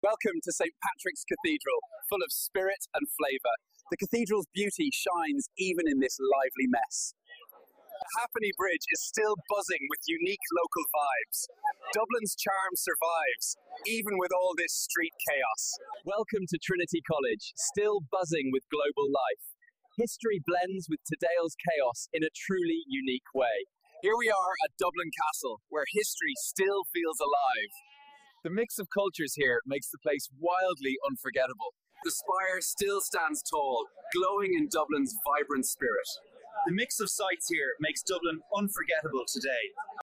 Welcome to St. Patrick's Cathedral, full of spirit and flavour. The cathedral's beauty shines even in this lively mess. The Halfpenny Bridge is still buzzing with unique local vibes. Dublin's charm survives, even with all this street chaos. Welcome to Trinity College, still buzzing with global life. History blends with today's chaos in a truly unique way. Here we are at Dublin Castle, where history still feels alive. The mix of cultures here makes the place wildly unforgettable. The spire still stands tall, glowing in Dublin's vibrant spirit. The mix of sights here makes Dublin unforgettable today.